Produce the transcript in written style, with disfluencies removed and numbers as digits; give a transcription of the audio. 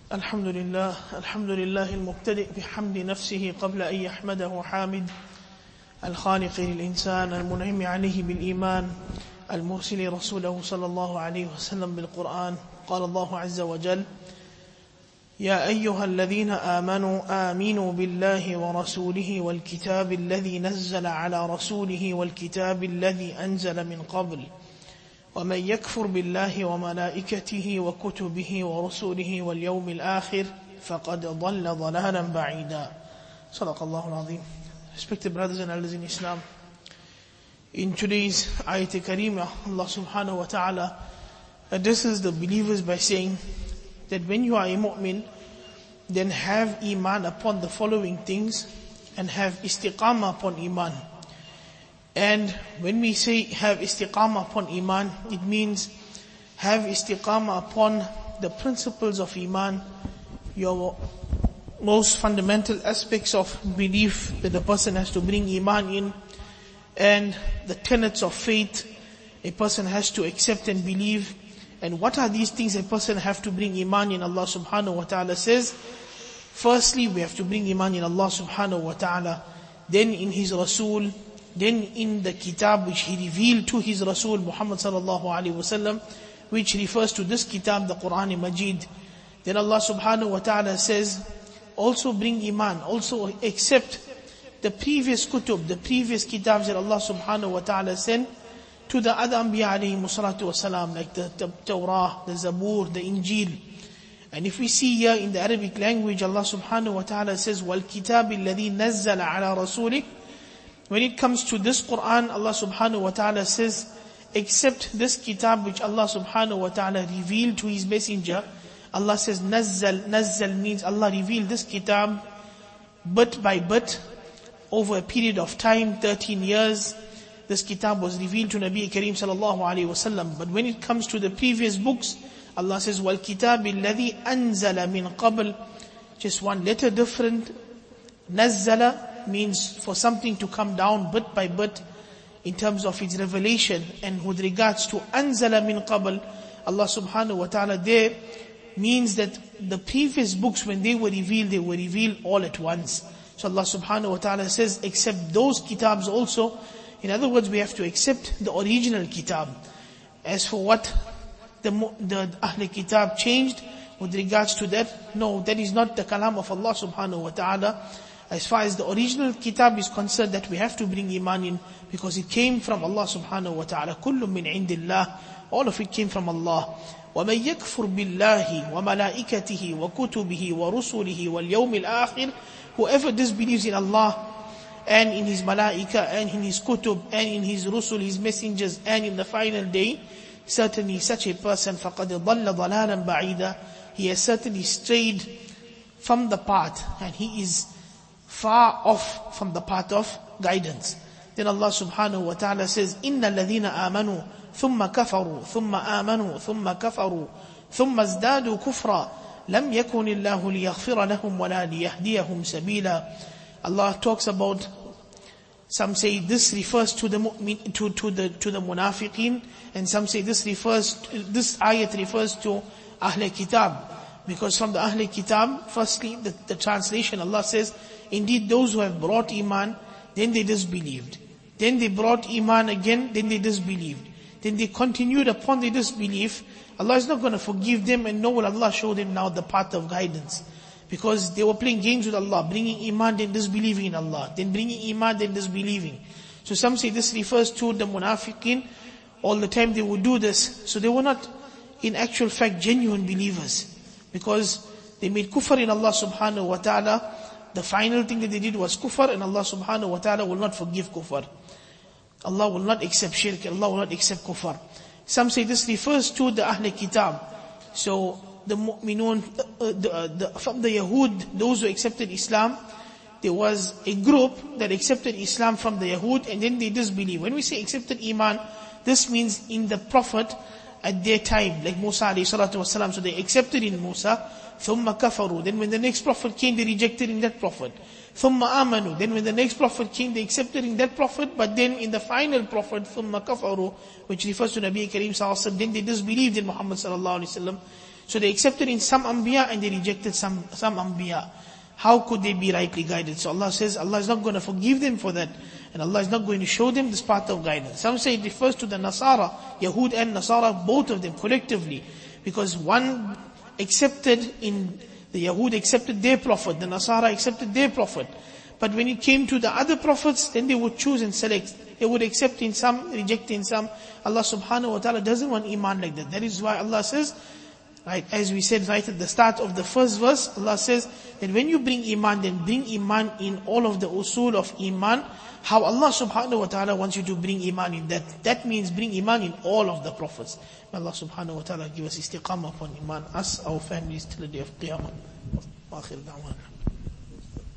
الحمد لله المبتدئ بحمد نفسه قبل أن يحمده حامد الخالق للإنسان المنعم عليه بالإيمان المرسل رسوله صلى الله عليه وسلم بالقرآن. قال الله عز وجل: يا أيها الذين آمنوا آمنوا بالله ورسوله والكتاب الذي نزل على رسوله والكتاب الذي أنزل من قبل ومن يكفر بالله وملائكته وكتبه ورسله واليوم الآخر فقد ضل ضلالا بعيدا. صدق الله العظيم. Respected brothers and elders in Islam, in today's ayat kareemah, Allah subhanahu wa ta'ala addresses the believers by saying that when you are a mu'min, then have iman upon the following things and have istiqamah upon iman. And when we say have istiqamah upon iman, it means have istiqamah upon the principles of iman, your most fundamental aspects of belief that the person has to bring iman in, and the tenets of faith a person has to accept and believe. And what are these things a person have to bring iman in? Allah subhanahu wa ta'ala says, firstly, we have to bring iman in Allah subhanahu wa ta'ala, then in His Rasul, then in the kitab which He revealed to His Rasul Muhammad sallallahu alaihi wasallam, which refers to this kitab, the Quran Majid. Then Allah subhanahu wa ta'ala says, also bring iman, also accept the previous kutub, the previous kitabs that Allah subhanahu wa ta'ala sent to the other Anbiya alayhi salatu wasalam, like the Torah, the Zabur, the Injil. And if we see here in the Arabic language, Allah subhanahu wa ta'ala says, وَالْكِتَابِ الَّذِي نَزَّلَ عَلَى رَسُولِهِ. When it comes to this Quran, Allah subhanahu wa ta'ala says, except this kitab which Allah subhanahu wa ta'ala revealed to His messenger. Allah says, Nazzal means Allah revealed this kitab bit by bit over a period of time, 13 years. This kitab was revealed to Nabi Kareem sallallahu alayhi wasallam. But when it comes to the previous books, Allah says, وَالْكِتَابِ الَّذِي أَنزَلَ مِنْ قَبْلِ. Just one letter different. Nazzala means for something to come down bit by bit in terms of its revelation. And with regards to anzala min qabl, Allah subhanahu wa ta'ala there means that the previous books, when they were revealed all at once. So Allah subhanahu wa ta'ala says, accept those kitabs also. In other words, we have to accept the original kitab. As for what the Ahl Kitab changed with regards to that, no, that is not the kalam of Allah subhanahu wa ta'ala. As far as the original kitab is concerned, that we have to bring iman in, because it came from Allah subhanahu wa ta'ala. كُلُّ مِنْ عِنْدِ اللَّهِ. All of it came from Allah. وَمَنْ يَكْفُرْ بِاللَّهِ وَمَلَائِكَتِهِ وَكُتُبِهِ وَرُسُلِهِ وَالْيَوْمِ الْآخِرِ. Whoever disbelieves in Allah and in His malaika and in His kutub and in His rusul, His messengers, and in the final day, certainly such a person فَقَدْ ضَلَّ ضَلَالًا بَعِيدًا. He has certainly strayed from the path, and he is far off from the path of guidance. Then Allah subhanahu wa ta'ala says, إِنَّ الَّذِينَ آمَنُوا ثُمَّ كَفَرُوا ثُمَّ آمَنُوا ثُمَّ كَفَرُوا ثُمَّ ازْدَادُوا كُفْرًا لَمْ يَكُنِ اللَّهُ لِيَغْفِرَ لَهُمْ وَلَا لِيَهْدِيَهُمْ سَبِيلًا. Allah talks about, some say this refers to the mu'min, to the munafiqeen, and some say this ayat refers to Ahl Kitab. Because from the Ahl Kitab, firstly, the translation, Allah says, indeed those who have brought iman, then they disbelieved. Then they brought iman again, then they disbelieved. Then they continued upon their disbelief. Allah is not going to forgive them, and nor will Allah show them now the path of guidance. Because they were playing games with Allah, bringing iman, then disbelieving in Allah. Then bringing iman, then disbelieving. So some say this refers to the munafiqin. All the time they would do this. So they were not, in actual fact, genuine believers. Because they made kufr in Allah subhanahu wa ta'ala. The final thing that they did was kufr, and Allah subhanahu wa ta'ala will not forgive kufr. Allah will not accept shirk, Allah will not accept kufr. Some say this refers to the Ahl Kitab. So the mu'minun, from the Yahud, those who accepted Islam, there was a group that accepted Islam from the Yahud, and then they disbelieved. When we say accepted iman, this means in the Prophet at their time, like Musa alayhi salatu wasalam. So they accepted in Musa, ثُمَّ كَفَرُوا. Then when the next Prophet came, they rejected in that Prophet. ثُمَّ آمَنُوا. Then when the next Prophet came, they accepted in that Prophet. But then in the final Prophet, ثُمَّ كَفَرُوا, which refers to Nabi Kareem sallallahu alaihi wasallam, then they disbelieved in Muhammad sallallahu alaihi wasallam. So they accepted in some Anbiya and they rejected some Anbiya. How could they be rightly guided? So Allah says, Allah is not going to forgive them for that. And Allah is not going to show them this path of guidance. Some say it refers to the Nasara, Yahud and Nasara, both of them collectively. Because one accepted in, the Yahud accepted their prophet, the Nasara accepted their prophet. But when it came to the other prophets, then they would choose and select. They would accept in some, reject in some. Allah subhanahu wa ta'ala doesn't want iman like that. That is why Allah says, right, as we said right at the start of the first verse, Allah says that when you bring iman, then bring iman in all of the usul of iman. How Allah subhanahu wa ta'ala wants you to bring iman in that. That means bring iman in all of the prophets. May Allah subhanahu wa ta'ala give us istiqamah upon iman, us, our families till the day of Qiyamah. Wa akhir da'wana.